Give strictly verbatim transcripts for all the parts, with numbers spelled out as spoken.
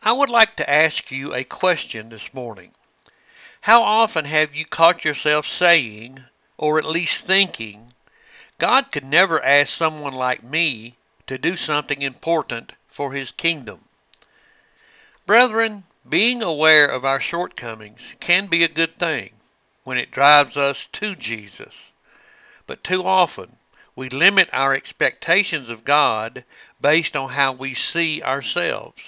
I would like to ask you a question this morning. How often have you caught yourself saying, or at least thinking, God could never ask someone like me to do something important for His kingdom? Brethren, being aware of our shortcomings can be a good thing when it drives us to Jesus. But too often, we limit our expectations of God based on how we see ourselves.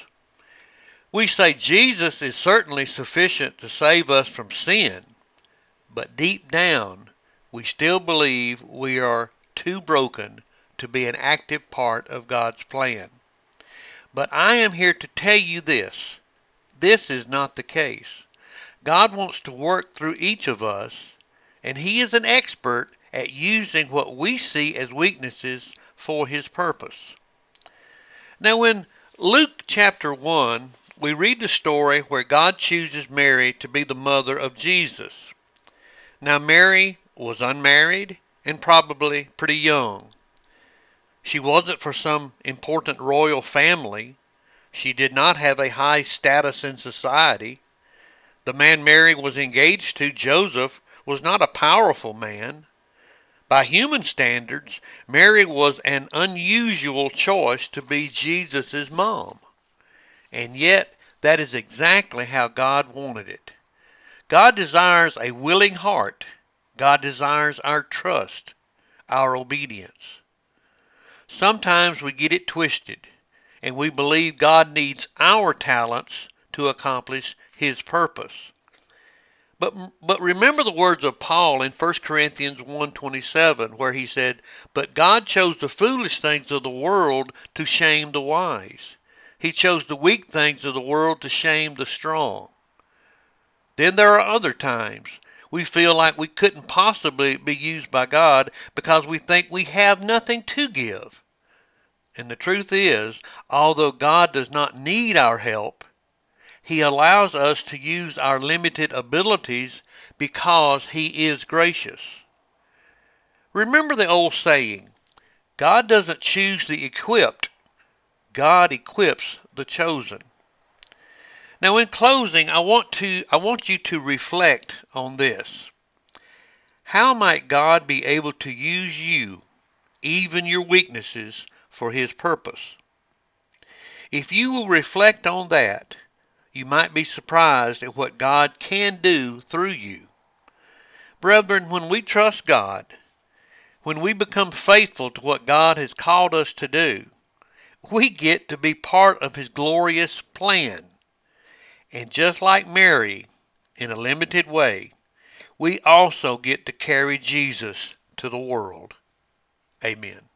We say Jesus is certainly sufficient to save us from sin, but deep down, we still believe we are too broken to be an active part of God's plan. But I am here to tell you this. This is not the case. God wants to work through each of us, and He is an expert at using what we see as weaknesses for His purpose. Now in Luke chapter one, we read the story where God chooses Mary to be the mother of Jesus. Now Mary was unmarried and probably pretty young. She wasn't for some important royal family. She did not have a high status in society. The man Mary was engaged to, Joseph, was not a powerful man. By human standards, Mary was an unusual choice to be Jesus' mom. And yet, that is exactly how God wanted it. God desires a willing heart. God desires our trust, our obedience. Sometimes we get it twisted, and we believe God needs our talents to accomplish His purpose. But, but remember the words of Paul in First Corinthians one twenty-seven, where he said, "But God chose the foolish things of the world to shame the wise. He chose the weak things of the world to shame the strong." Then there are other times we feel like we couldn't possibly be used by God because we think we have nothing to give. And the truth is, although God does not need our help, He allows us to use our limited abilities because He is gracious. Remember the old saying, God doesn't choose the equipped, God equips the chosen. Now in closing, I want to I want you to reflect on this. How might God be able to use you, even your weaknesses, for His purpose? If you will reflect on that, you might be surprised at what God can do through you. Brethren, when we trust God, when we become faithful to what God has called us to do, we get to be part of His glorious plan. And just like Mary, in a limited way, we also get to carry Jesus to the world. Amen.